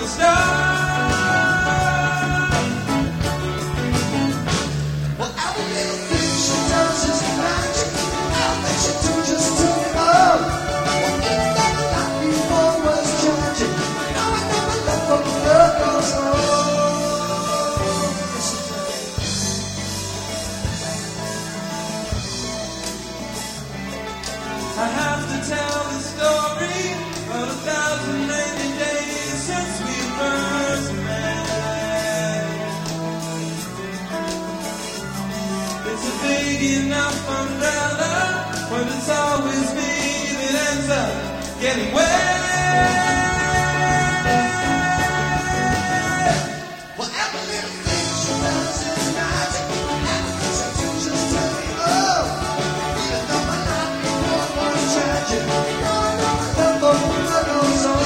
Getting wet. Whatever little thing she does is magic. Everything she do just turn me up. Even though my life before was tragic, now I know the love goes on.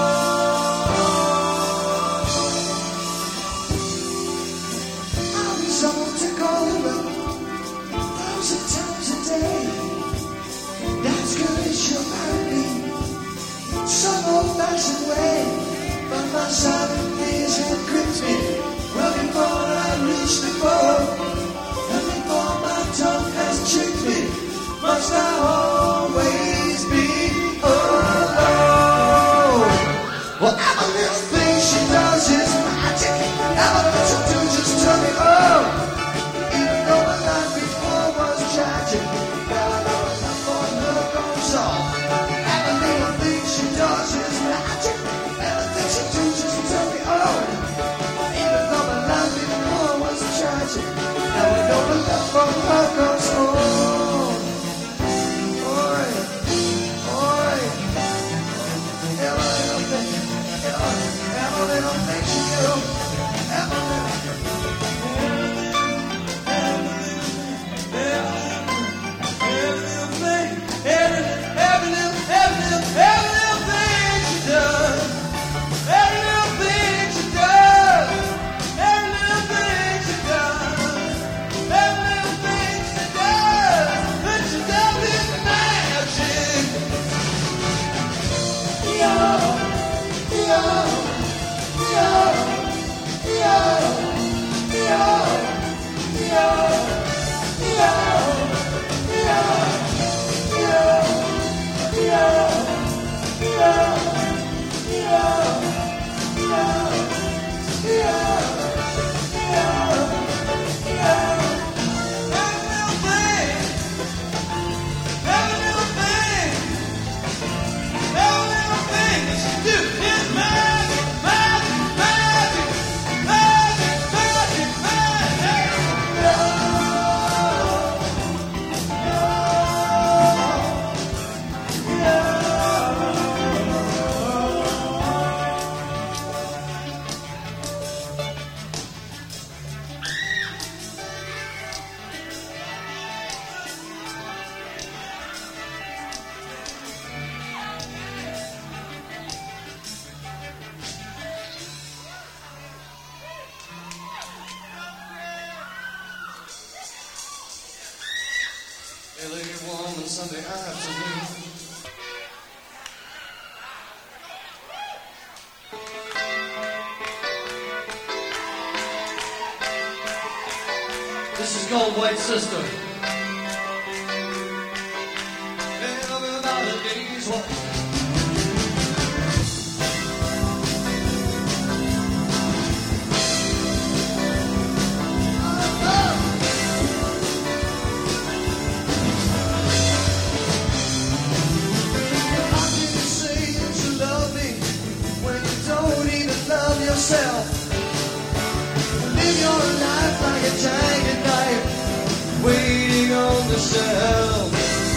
I'll be someone to call her up 1,000 times a day. That's good as she'll marry me. Some old-fashioned way, but my silent fears have gripped me. Well, before I reach the goal, and before my tongue has tricked me, must I always be alone? Whatever little thing she does is magic. Everything she do just turn me on. Even though my life before was tragic, now I know enough for her goes on. She does is magic. Everything she do just turn me on. Even though my life before was tragic, now I know the love from her goes on. Oi, oi, every little thing she do, every little Sunday afternoon. This is called White Sister. Everybody needs one. Live your life like a jagged knife waiting on the shelf.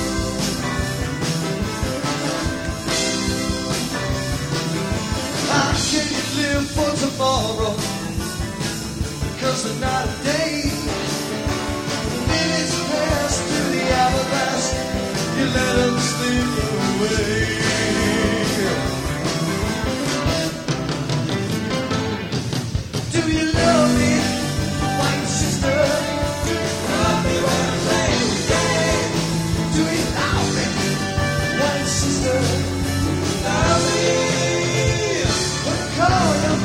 How can you live for tomorrow? 'Cause the night of day minutes pass to the hour past. You let them slip away. Do you love me, white sister? Do you love me when I play the game? Do you love me, white sister? Do you love me when I call your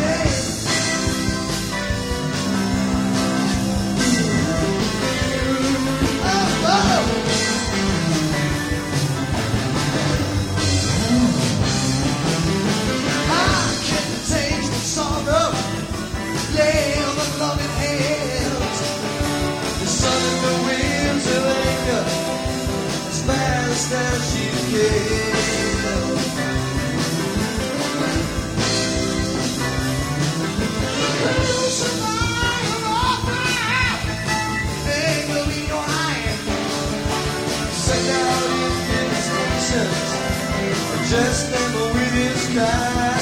Just never with his kind.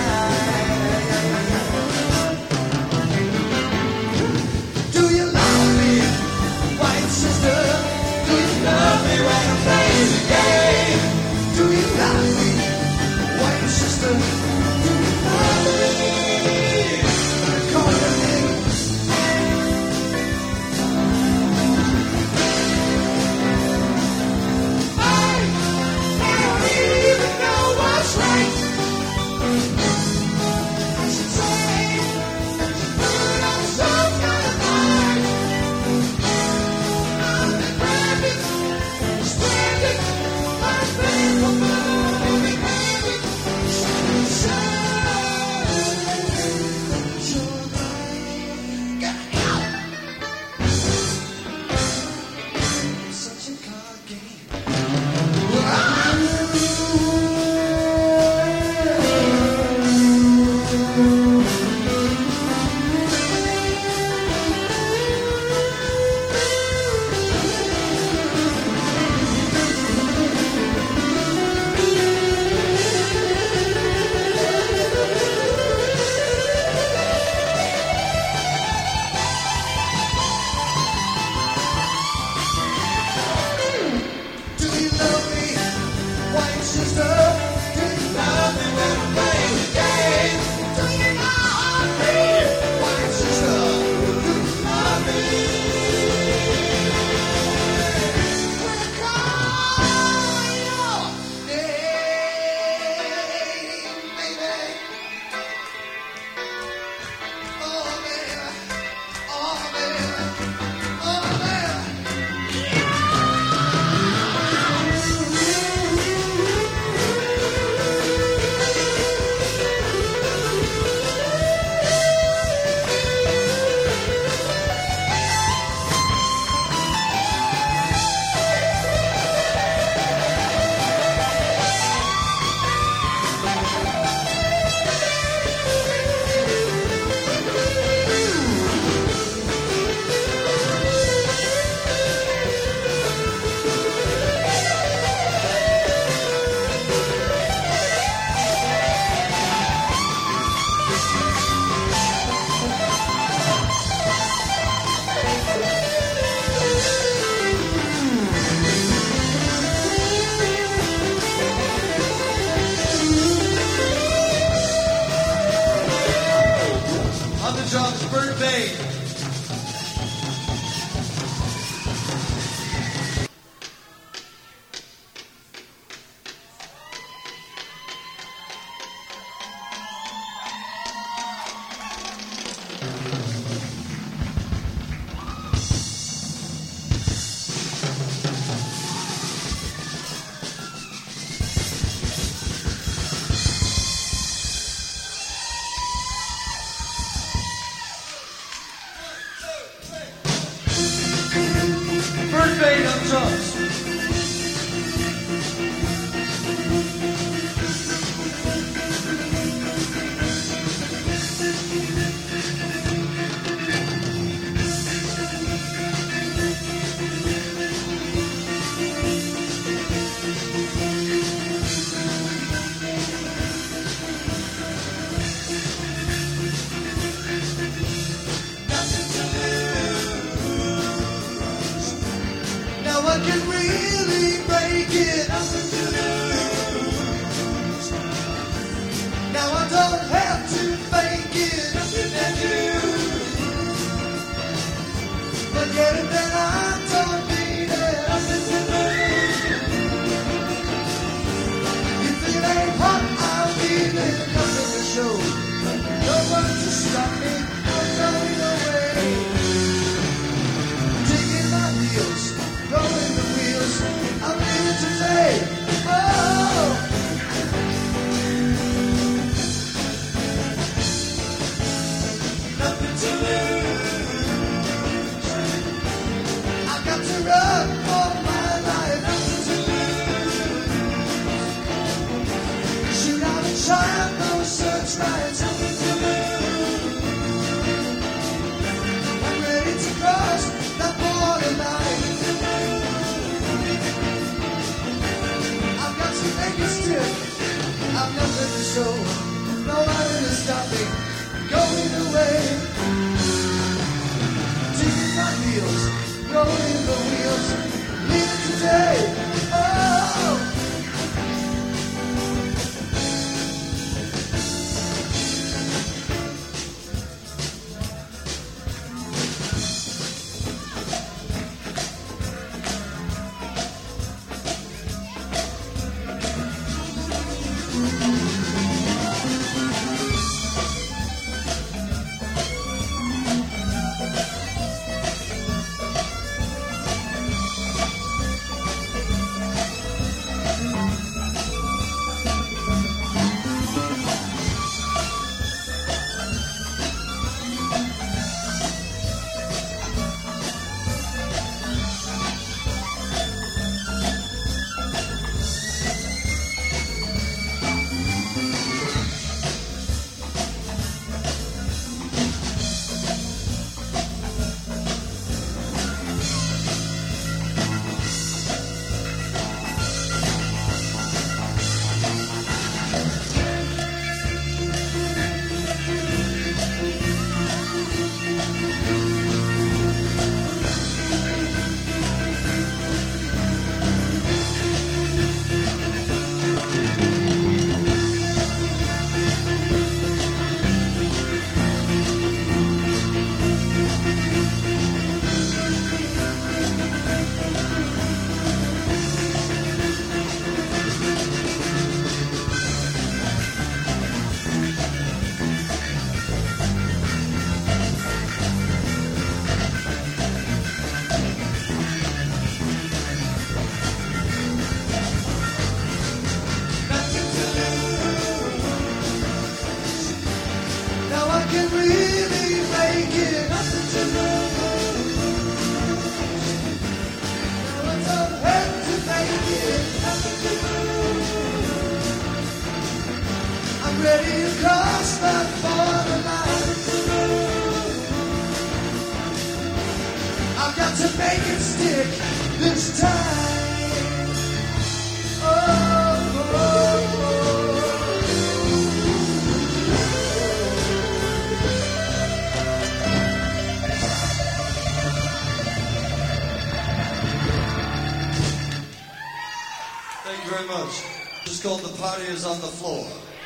Do you love me, white sister? Do you love me when I play the game? Do you love me, white sister? Do you love me? Call your name. I don't even know what's right. I should say that you put on some kind of mind. I'm independent, stranded, unfaithful, moving, baby. Such a card game. Do you love me, white sister? Do you love me when I'm playing the game? Do you love me, white sister? Do you love me? When I call your name, baby. Oh, baby. Oh, baby. Oh, baby. On the John's birthday. Birthday on drums. Now I can really break it. Nothing to lose. Now I don't have to fake it. Nothing to do. Forget it, then I don't need it. Nothing to lose. If it ain't hot, I'll leave it. Nothing to show. No one to stop me. I'm going away. Digging my heels. Rolling the wheels, I'm leaving today. so nobody to stop me going away. Taking my heels, rolling the wheels, leaving today. Oh. Ready to cross that borderline. I've got to make it stick this time. Oh, oh, Thank you very much. It's called The Party Is on the Floor.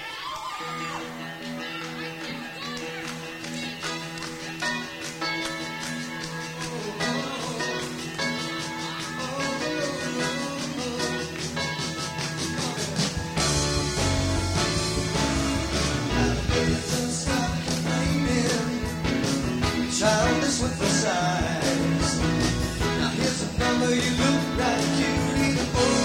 childish with the size. Now here's a number you look right cutie.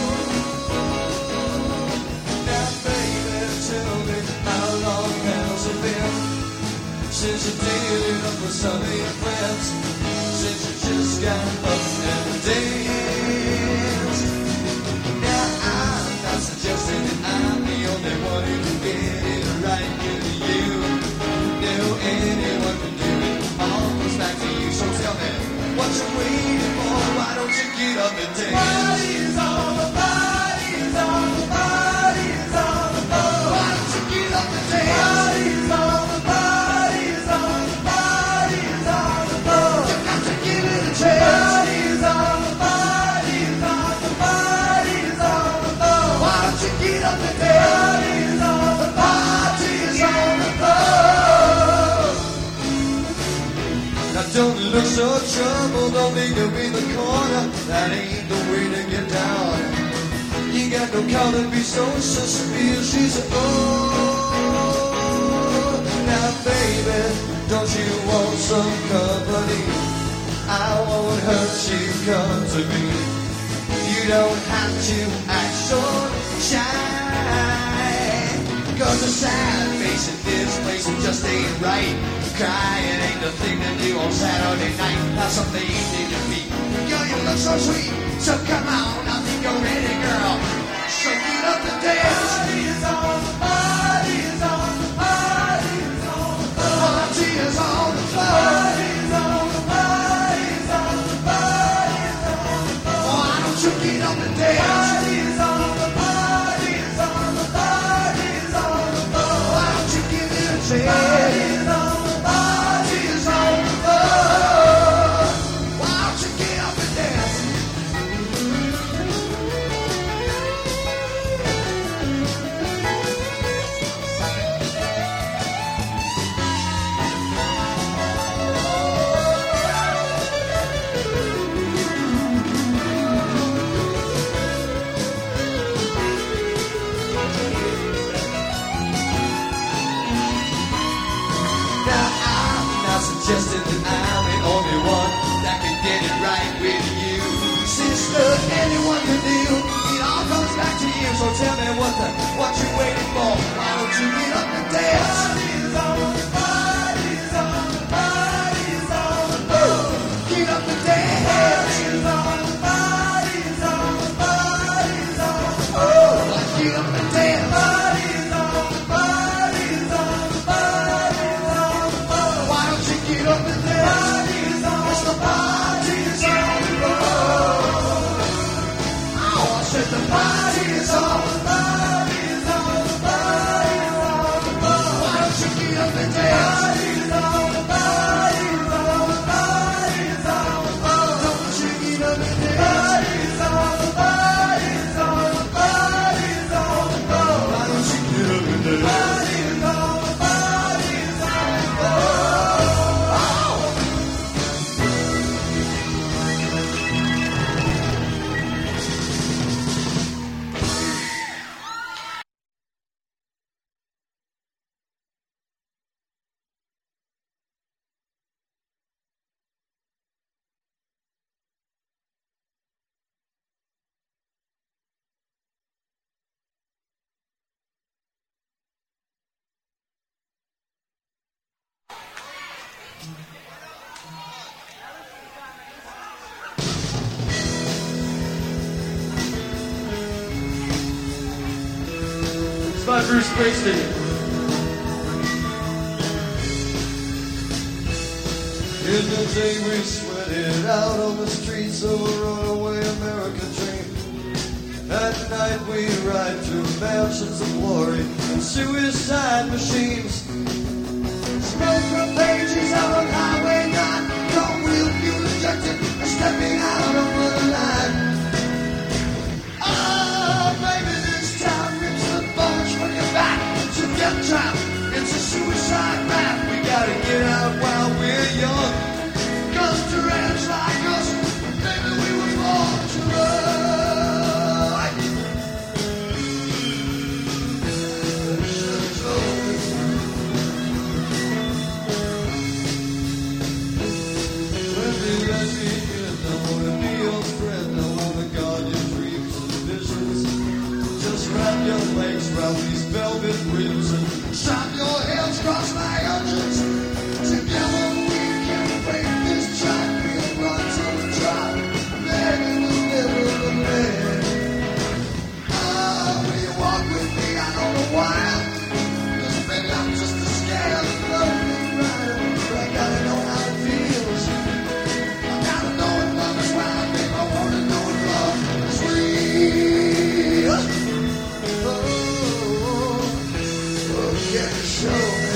Oh, now baby, tell me how long has it been since you dated up with some of your friends, since you just got up and danced. Now I'm not suggesting that I'm the only one who can get it right with you. No, anyone can do it. All goes back to you, so tell me what you're waiting for. Why don't you get up and dance? Body's on the body's on the body's on the floor. Why don't you get up and dance? Body's on the body's on the body's on the floor. You got to give it a chance. Body's on the body's on the body's on the floor. Why don't you get up and dance? Body's on the body's on the floor. Now don't look so troubled, don't think you'll be the corner. That ain't the way to get down. You got no call to be so suspicious. She said, oh, now baby, don't you want some company? I won't hurt you, come to me. You don't have to act so shy, 'cause the sad face in this place just ain't right. Crying ain't the thing to do on Saturday night. That's something you need to be. Girl, you look so sweet, so come on, I think you're ready, girl. So get up and dance. Body's on the body's on the body's on the floor. Party is on the floor. Body's on the body's on the body's on the floor. Why don't you get up and dance? Body's on the body's on the body's on the sister, what you waiting for? Why don't you get up and dance? Party's on, party's on, party's on. Get up and dance. Party's on, party's on, party's on. Get up and dance. Party's on, party's on, party's on. Why don't you get up and dance? Party's on, it's the party's on. I said the party's on, party's on, party's on. Why don't you get up and dance? Party's on, party's on, party's on. Don't you get up and dance? Party's on, party's on, party's on. Why don't you get up and dance? Party's on, party's It's by Bruce Springsteen. In the day we sweated out on the streets of a runaway American dream. At night we ride through mansions of glory and suicide machines. Smoke from pages out on Highway 9. Don't wheel fuel injected, stepping out over the line. Oh, baby, this town rips the bones from your back. It's a death trap, it's a suicide rap. We gotta get out while we're young. Cause tyrannics like us, baby, we were born to run. Should've told me. When we let me in, I wanna be your friend. I wanna guard your dreams and visions. Just wrap your legs round these velvet ribs and strap your hands across my engines. Together we can break this track. We'll run till we drop. Maybe we'll never look back. Oh, will you walk with me? I don't know why. 'Cause baby, I'm just a scared lonely rider. But I gotta know how it feels. I gotta know if love is right, babe. I wanna know if love is real. Oh, can you show me?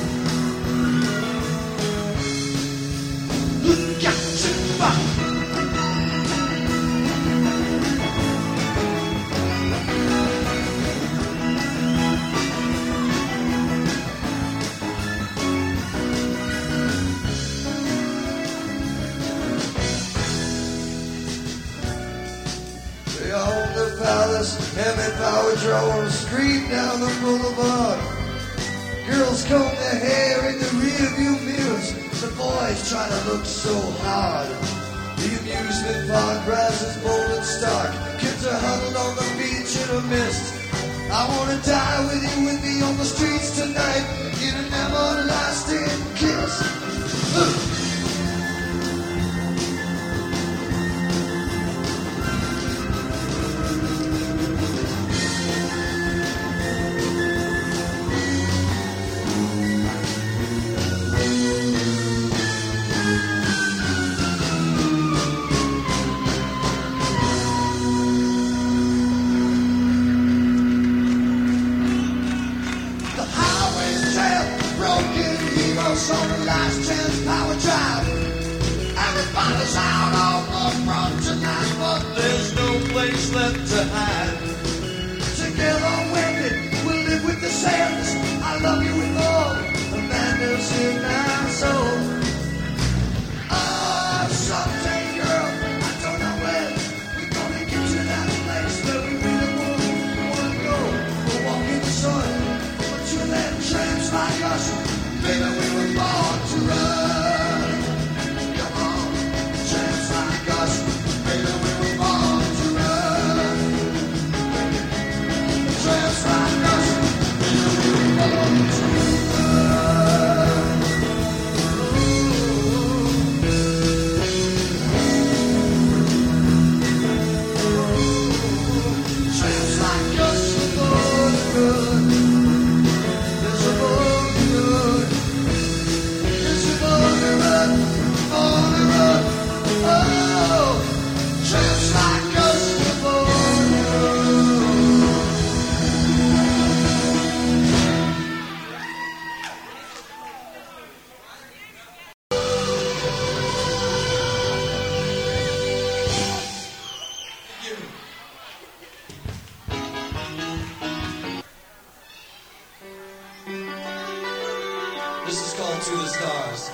Look at you, fuck. They own the palace, Emmett Power drove street down the boulevard. Girls comb their hair in the rearview mirrors. The boys try to look so hard. The amusement park grass is bold and stark. Kids are huddled on the beach in a mist. I wanna die with me on the streets tonight. Get an everlasting kiss. The highway's trail, broken heroes on the last chance power drive. Everybody's out on the front tonight, but there's no place left to hide. Together, women, we'll live with the sands. I love you with all the madness in my soul. Oh, someday, girl, I don't know when we're gonna get to that place where we really wanna go. We'll walk in the sun, but you let tramps like us, baby, we were born to run. Come on, tramps like us, baby, we were born to run. Tramps This is called To the Stars.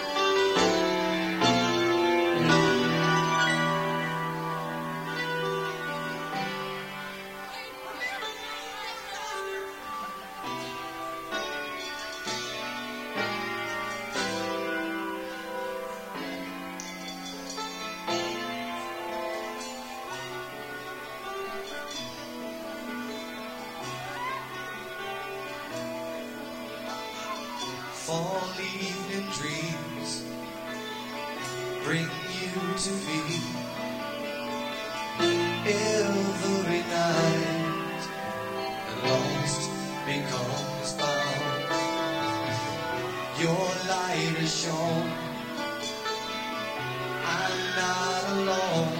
Fall evening dreams bring you to me every night, and lost becomes found. Your light is shown, I'm not alone.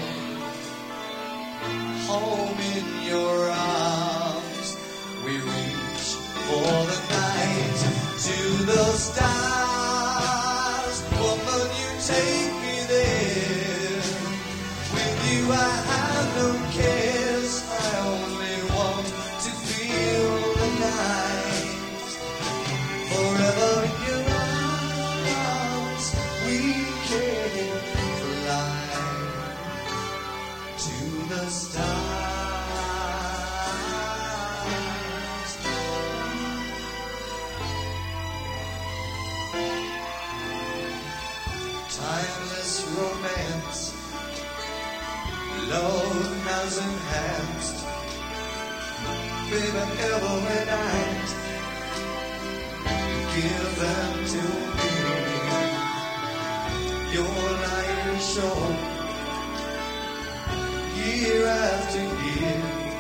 Home in your arms, we reach for the night. To the stars, woman, you take me there. With you I have no cares, I only want to feel the night. Forever in your arms, we can fly to the stars. Timeless romance, love has enhanced. Baby, every night you give them to me. Your light is shown year after year.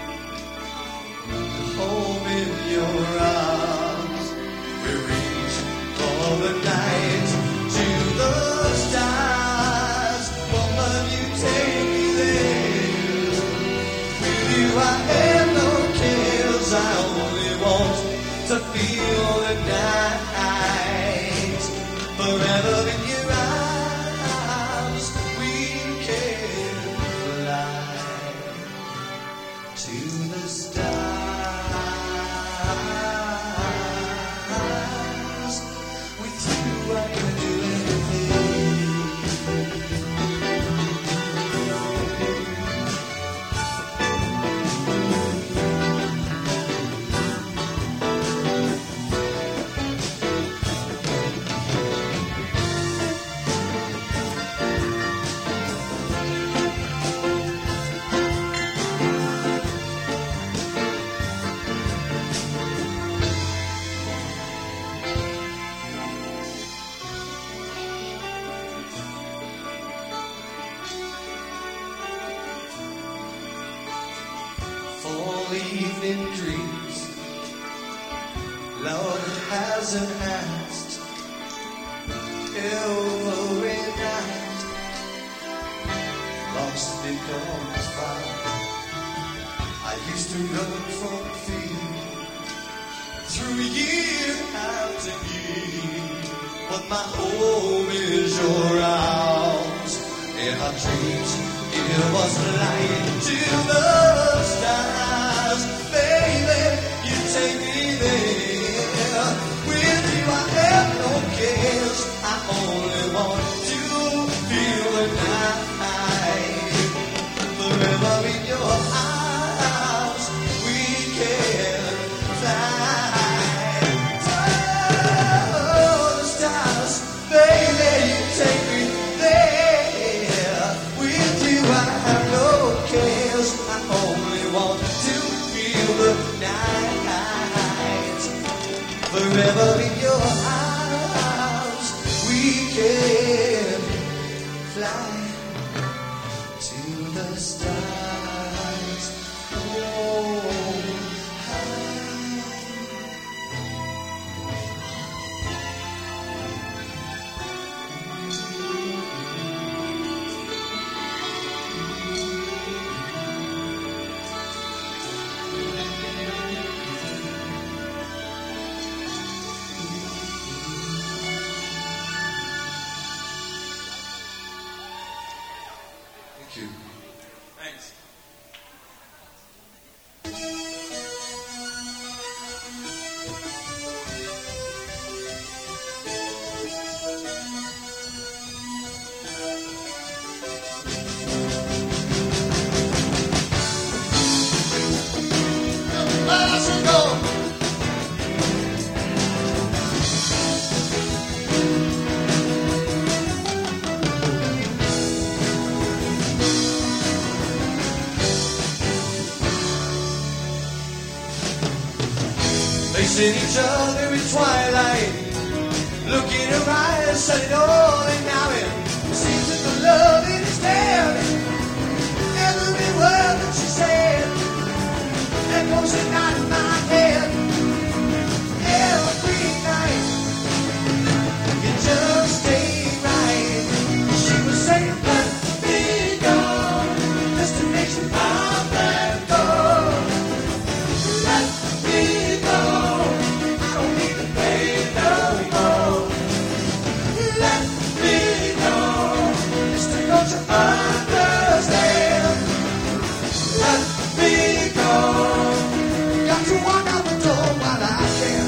Home in your arms, we reach for the night. To the stars, woman, you take me there. With you I have no cares, I only want to feel the night. Forever in your arms, we can fly to the stars. With you I can do fall evening dreams, love has enhanced. Every night, lost becomes found. I used to run from fear through year after year, but my home is your arms. In our dreams, it was light to the stars. Baby, you take me there. With you I have no cares, I only want to feel the night. Forever in your arms, we can fly. Oh, the stars, baby, you take me there. With you I have no cares, I only want to feel the night. Forever in your arms, we can fly to the stars. Oh, kissing each other in twilight. Look in her eyes, said it all, and now it seems that the love it is dead. Every word that she said echoes at night in my head. Every night, it just ain't right. She was saying, let me go. Destination, I'll let go. Let me go. I don't need to pay no more. Let me go. Just to go to understand. Let me go. Got to walk out the door while I can.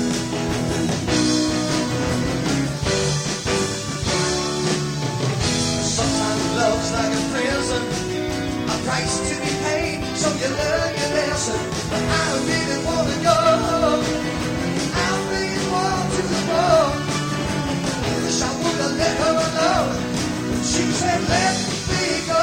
Sometimes love's like a prison, a price to be paid, so you learn your lesson. But I really want to go. I really want to go. Wish I would have let her alone. She said, let me go.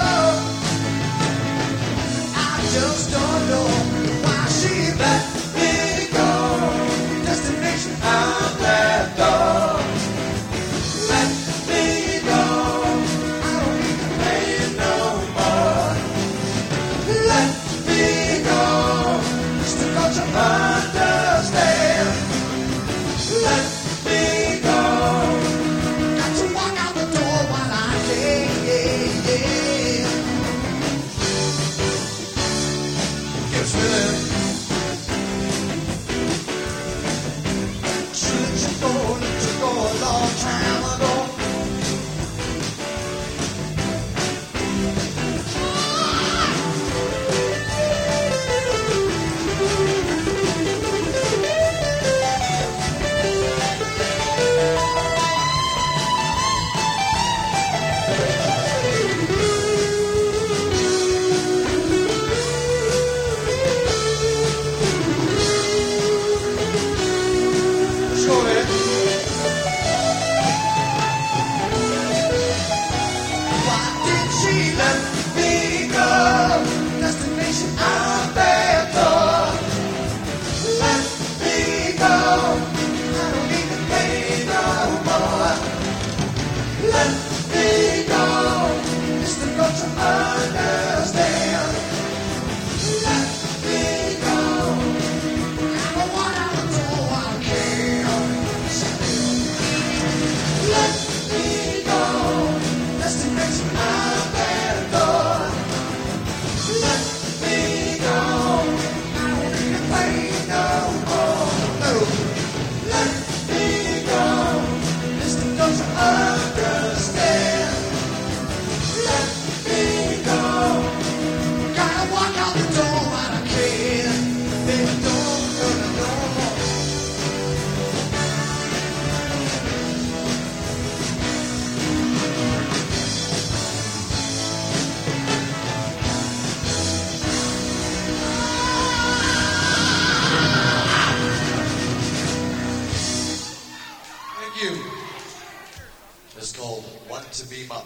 I just don't know why she let me go. Destination, I'm let go. Let me go. I don't need to pay no more. Let me go. Just to go to understand. Let me go. Got to walk out the door while I can. Gives me the let you go a long time ago. Let's go there. Why did she let me go? Destination, I'm there for. Let me go. I don't need to pay no more. Let me go. Just to go to understand. Let me go. I don't want out the door while I can. Let me go. Destination, I'm there for. Let me go. I don't need to pay no more. No. Let me go. Just to go to understand. Let me go. Gotta walk out the door while I can. Baby, don't go to no more. Thank you. It's called Want to Be Mum.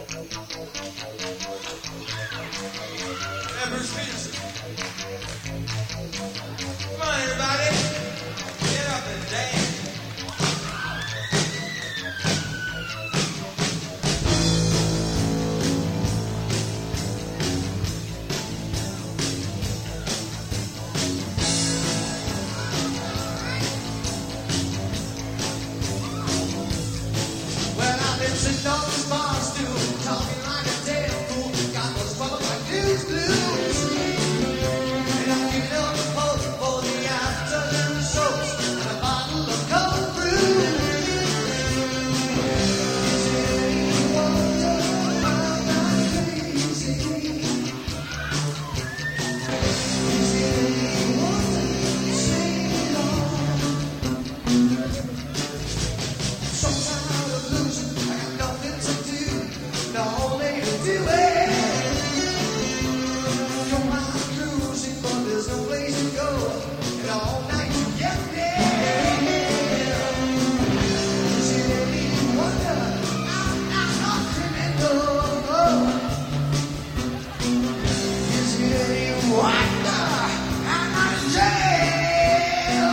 Yeah, Bruce Peterson. Come on, everybody. Get up and dance. Well, I've been sitting on this bar stool, talking like a damn fool. Got those trouble like news blues. And I'm giving up the hope for the afters and the soaps and a bottle of cold brew. Is it any wonder I'm not crazy? Is it any wonder you say it all? So tired of losing, I got nothing to do, no only to do it. Come on, cruising, but there's no place to go, and all night to get there. Is it any wonder I'm not a criminal? Is it any wonder I'm not in jail?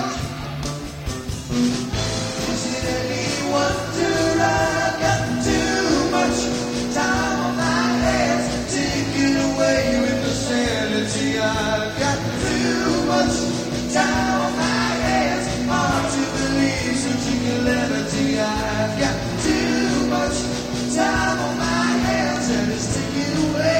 Is it any wonder I've got too much time on my hands? Taking away with the sanity. I've got too much time on my hands. Hard to believe such a calamity. I've got too much time on my hands, and it's taking away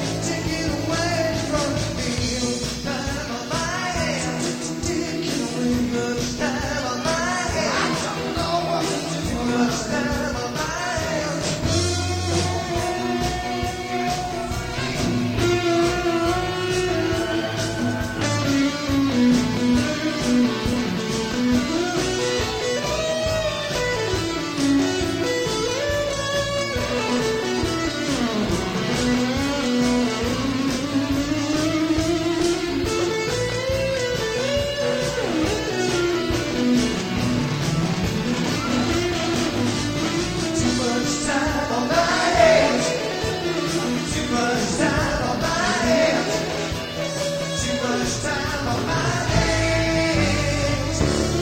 from me. Time on my hands, taking away much time on my hands. I don't know what to do. Much time on my hands. Too much time on my hands. Too much time on my hands. Too much time on my hands.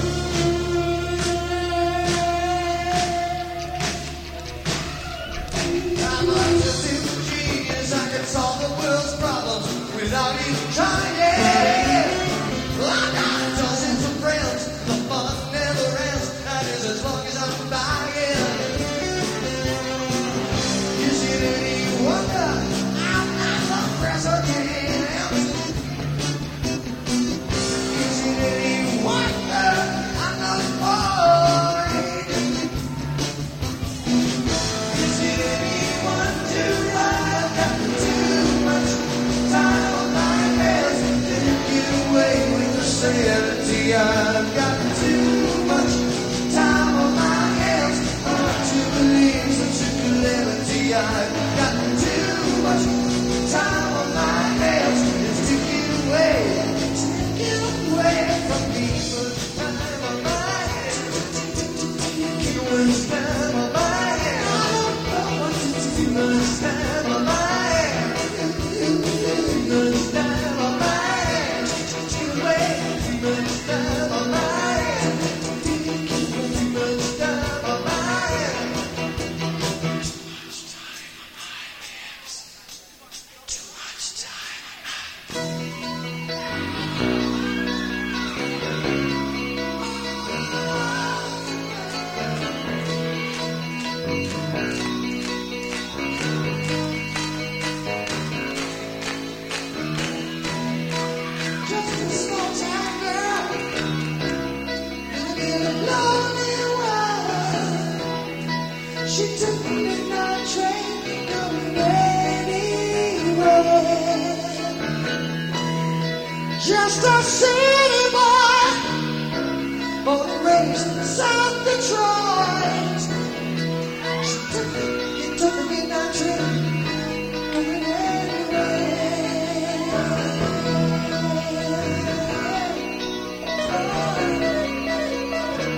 I'm a super genius. I can solve the world's problems without even trying. Well, I got dozens of friends. The fun never ends. That is as long as I'm buying. Is it any wonder I'm not the president? Is it any wonder I'm not employed? Is it any wonder I've got too much time on my hands? Didn't get away with the sanity. I've got too much time on my hands. Hard to believe such a calamity. I've got too much time on my hands. It's taking away from me. Much time on my hands. Too much time on my hands. I don't know what to do. Too much time on my hands. Too much time on my hands. Too much time on my hands. Too much time on my hands. Too much time. Just a small town girl living in a lonely world. She took the midnight train going anywhere. Just a city boy, born and raised in South Detroit. He took the midnight train going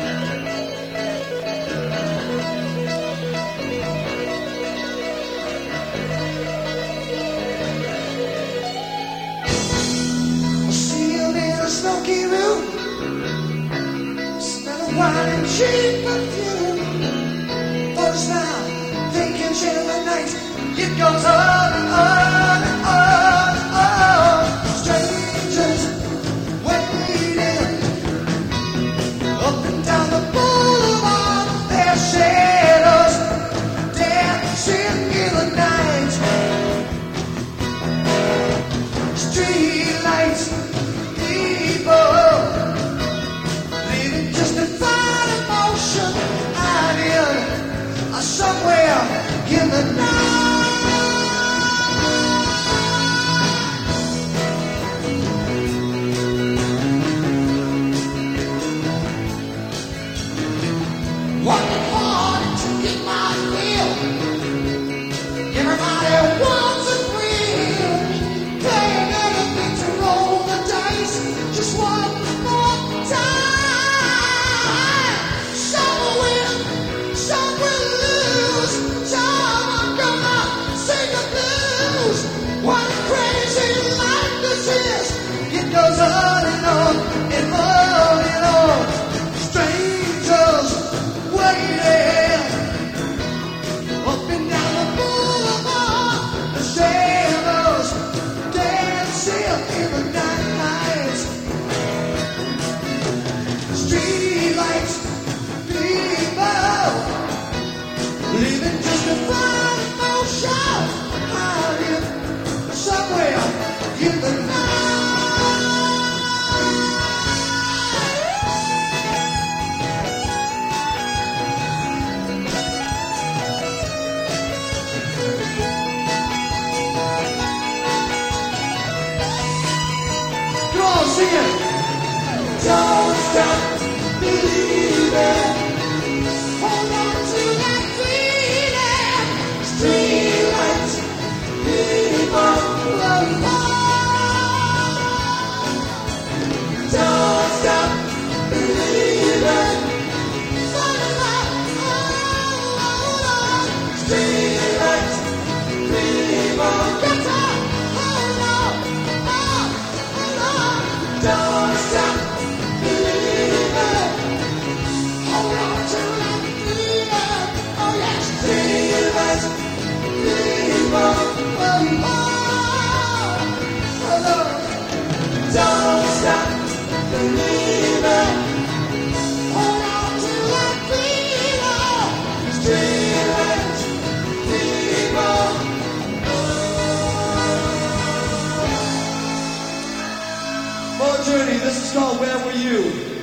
anywhere. wine and cheap perfume. For a smile, they can share the night. It goes on and on and on and on. Strangers waiting up and down the boulevard. Their shadows dancing in the night. Street lights, people living just a fine emotion. Out in somewhere in the night. Working hard to get my fill. Everybody wants a thrill. Playing anything to roll the dice. Just one more time. Some will win, some will lose. Some are gonna sing the blues. What a crazy life this is. It goes on and on and on and on. Strangers waiting up and down the boulevard. The shadows dancing in the night. Street lights, people living just a fine emotion. Out in somewhere in the night. Come on, sing it. Don't stop believing. Hold on to that feeling. Street lights, people apart. Don't stop believing. Fall in love, hold on. Street lights, people get up, hold on, hold on. Don't stop believing. Hold on to that feeling. Oh yes, street lights, people apart. Hold on. Don't stop believing. Hold on to that feeling. Street lights, people. More Journey, this is called Where Were You?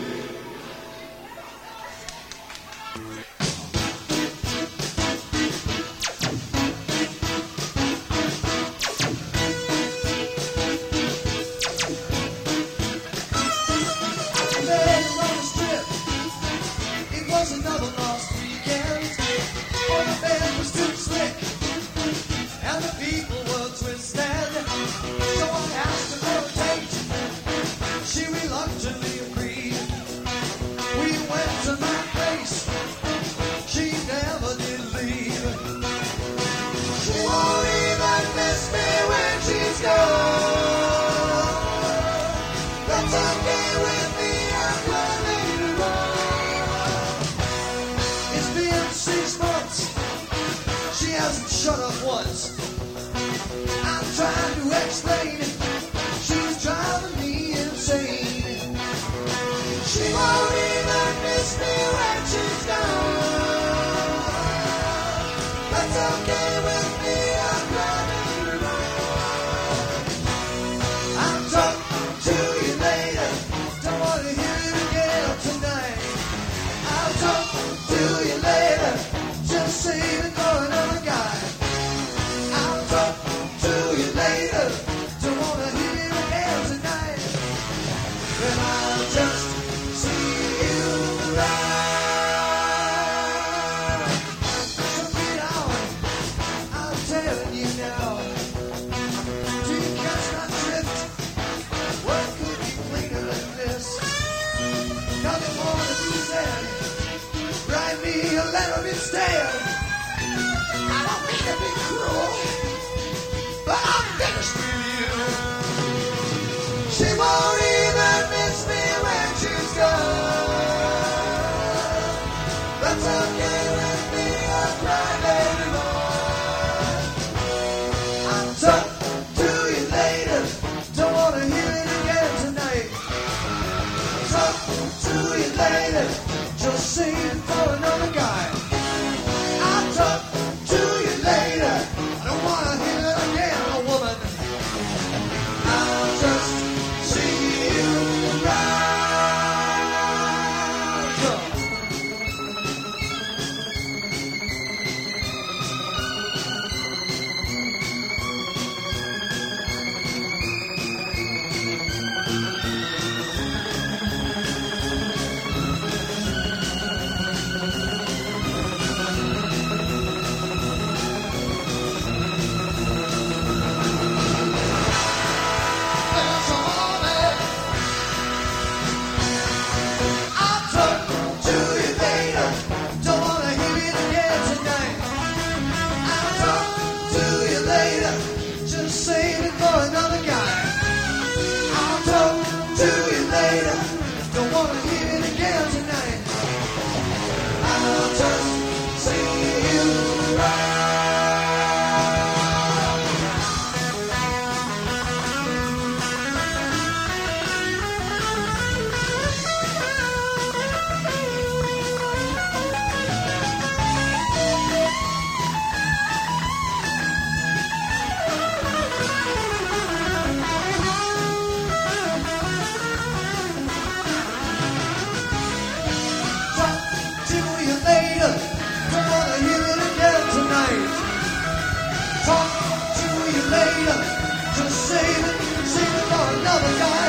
Bed on the strip. It was another lost weekend. Oh, the bed was too slick, and the people were twisted. So I asked her for a date. She reluctantly agreed. We went to my place. She never did leave. She won't even miss me when she's gone. That's okay with me, I'm planning to run. It's been 6 months. She hasn't shut up once. I'm trying to explain it. She's driving me insane. She won't even miss me when she's gone. That's okay with me, I'm planning to run. I'll talk to you later. Don't want to hear it again tonight. I'll talk to you later. Just save it for another guy. I'll talk to you later. Don't want to hear it again tonight. Then I'll just see you around. So get on, I'm telling you now. Do you catch my drift? What could be cleaner than this? Nothing more to be said. Write me a letter instead. I don't mean to be cruel, but I'm finished with you. She won't even miss me when she's gone. That's okay with me, I'll cry anymore. I'll talk to you later, don't wanna hear it again tonight. I'll talk to you later, just save it for another guy. I'll talk to you later, I don't wanna hear it again, a woman. I'll just see you around. I'll talk to you later, don't wanna hear it again tonight. I'll talk to you later, just save it for another guy. I'll talk to you later, don't wanna hear it again tonight. I'll just see you around. Talk to you later, don't wanna hear it again tonight. Talk to you later, just save it for another guy.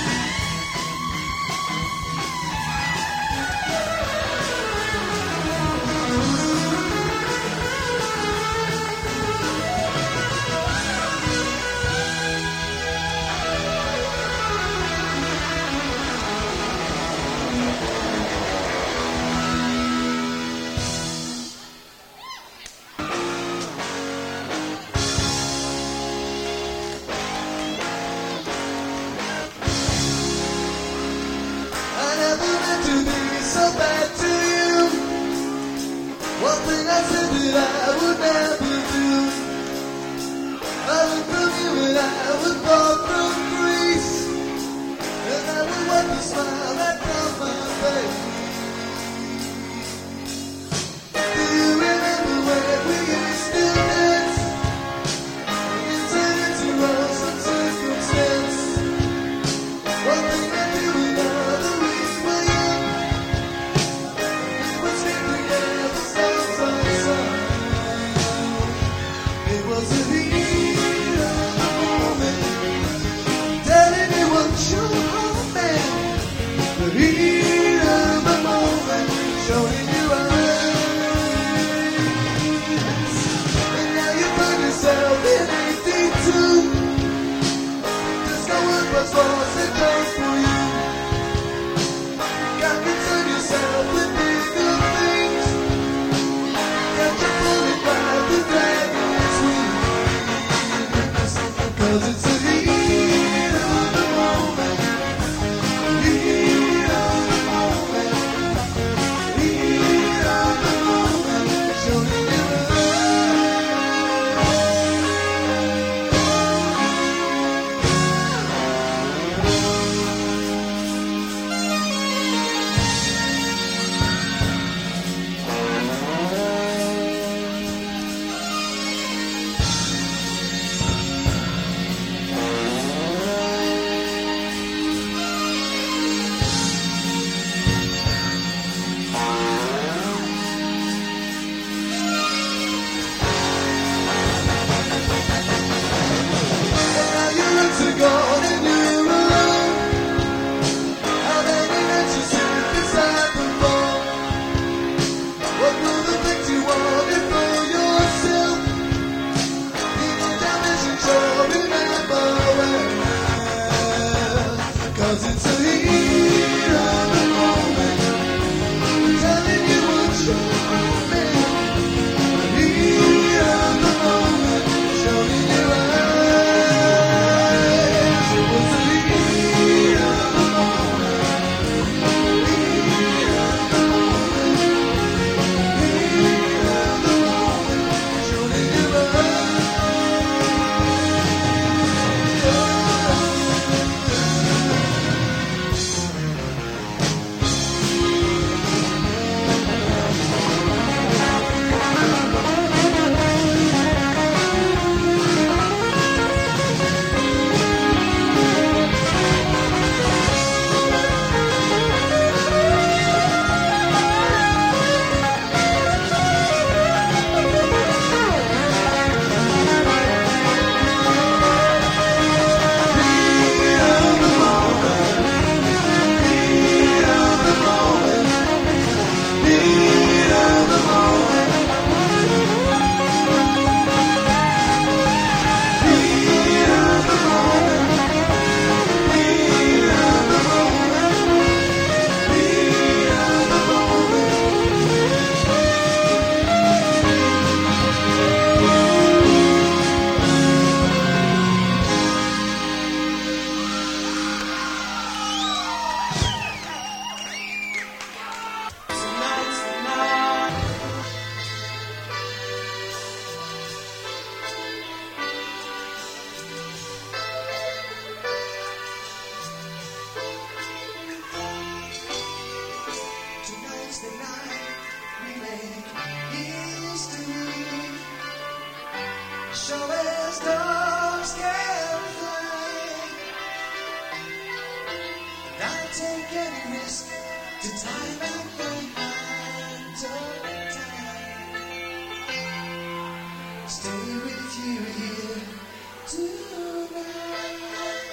I never meant to be so bad to you. One thing I said that I would never do. I would prove you and I would fall from grace, and I would wipe the smile back from my face. Do you remember when we used to dance? And turn into rose and circumstance. One thing I do another week were young. We would stick together side by side. It was the heat of the moment. the night we made history. Show as dogs can fly. And I'll take any risk to tie back the hands of time. Stay with you here tonight.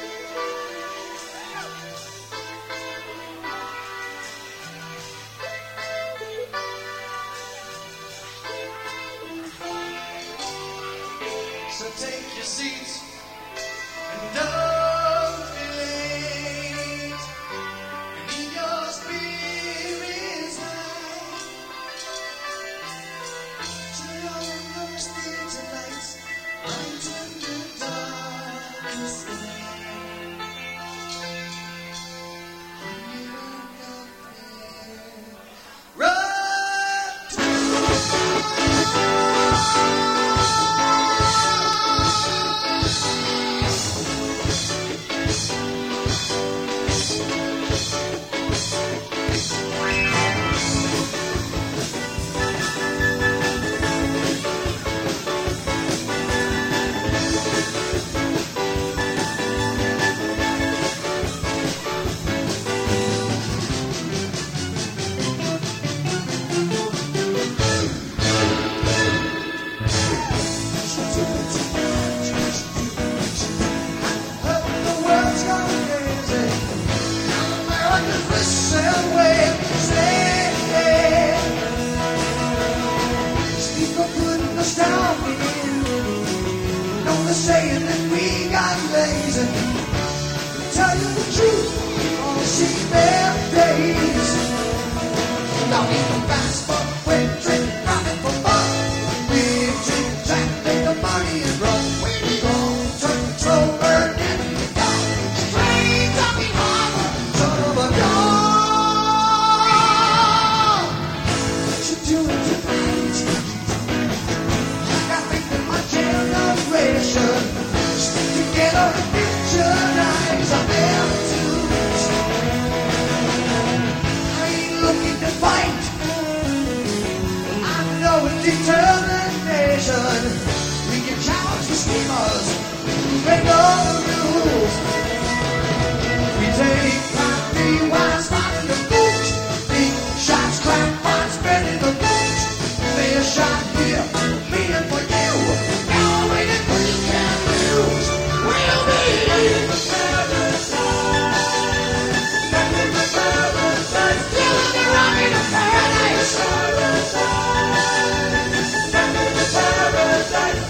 So take your seats and don't be late. And keep your spirits high. Turn on those theater lights, brighten the darkest night. You look up there, run to saying that we got lazy. To tell you the truth, we've all seen their days. Don't even fast for quick trick, profit for fun. Big trick, track, make the money and run. We gon' turn control, burn and be gone. Straight talking harbor, son of a gun. What you doing tonight? I think that my generation stick together and visions of them too. I ain't looking to fight. I know with determination we can challenge the schemers who break all the rules. We take back the wine, spot in the boot. Big shots, clap, fun, spreading the boot. Fair shot here, me and for you. Now I'm waiting for you can't lose. We'll be in the paradise. Back in the paradise. Still in the rock in the paradise. Back in the paradise.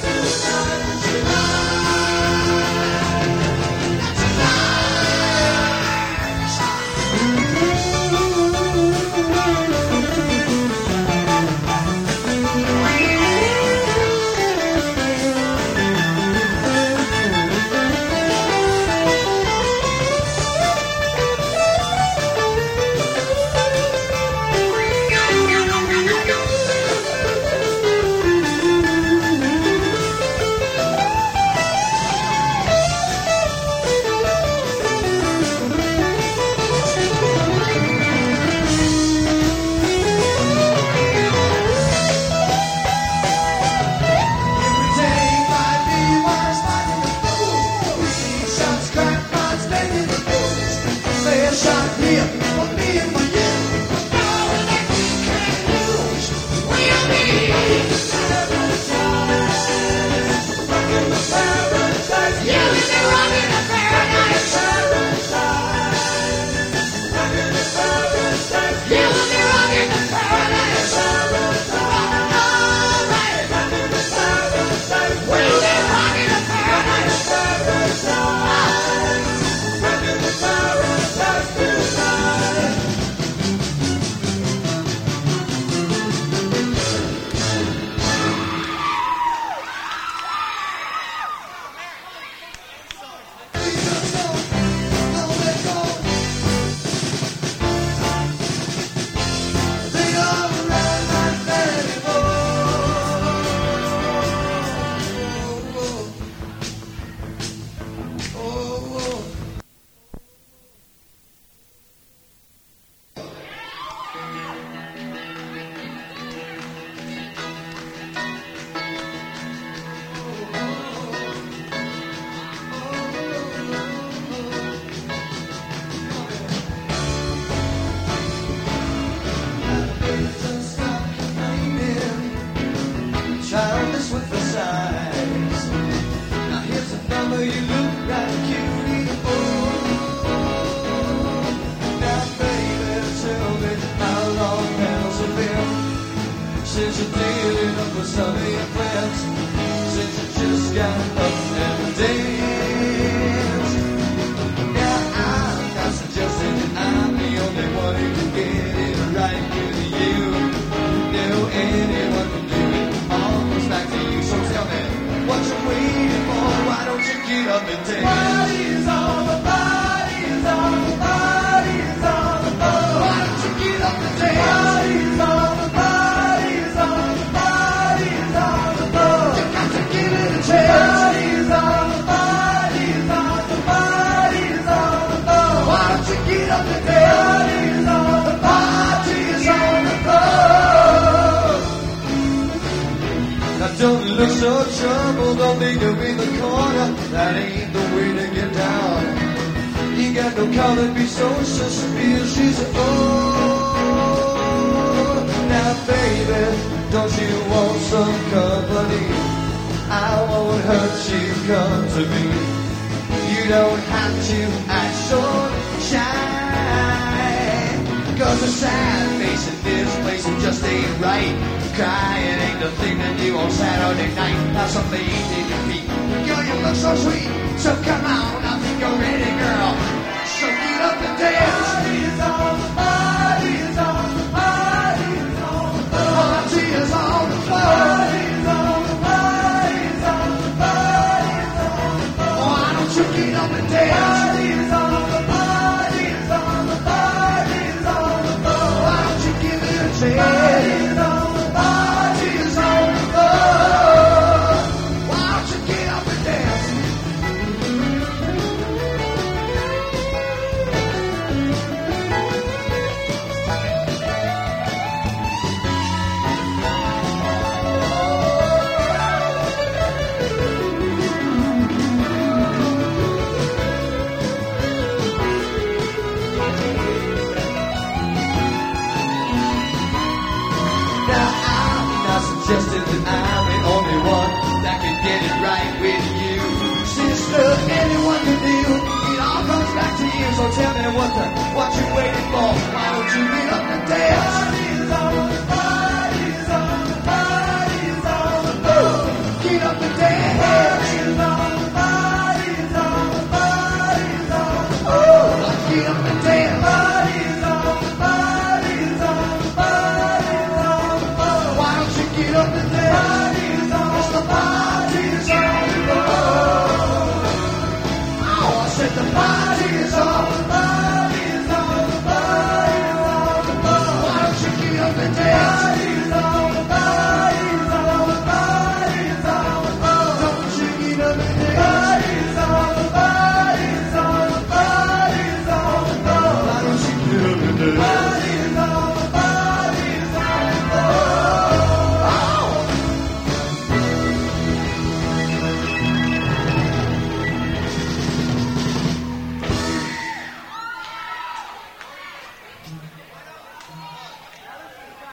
since you're dealing up with some of your friends, since you just got up and danced. Yeah, I'm not suggesting that I'm the only one who can get it right with you. No, anyone can do it. All comes back to you, so tell me what you're waiting for. Why don't you get up and dance? Party's on, the party's on, the party's on, the boat. Why don't you get up and dance? Party's on, the party's on, the party's on, the boat. You got to give it a chance. Party's on, the party's on, the party's on, the boat. Why don't you get up and dance? Party's on, the party's on, the boat. Now don't look so troubled, don't think you're in the corner. That ain't the way to get down. You got no call to be so suspicious. She said, oh, now baby, don't you want some company? I won't hurt you, come to me. You don't have to act so shy, 'cause a sad face in this place it just ain't right. Crying ain't the thing to do on Saturday night. Have something easy to beat. Girl, you look so sweet, so come on, I think you're ready, girl. So get up and dance. Party's on, the party's on, the party's on, the floor. Party's on the floor. Party's on, the party's on, the party's on, the floor. Why don't you get up and dance? Party's on, the party's on, the party's on, the floor. Why don't you give it a chance? Party's on, the party's on the floor. Why don't you get up and dance? Now I'm not suggesting that I'm the only one that can get it right with you. Sister, anyone can do. It all comes back to you. So tell me what you waiting for.